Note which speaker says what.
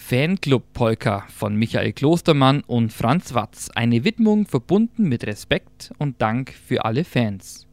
Speaker 1: Fanclub-Polka von Michael Klostermann und Franz Watz. Eine Widmung verbunden mit Respekt und Dank für alle Fans.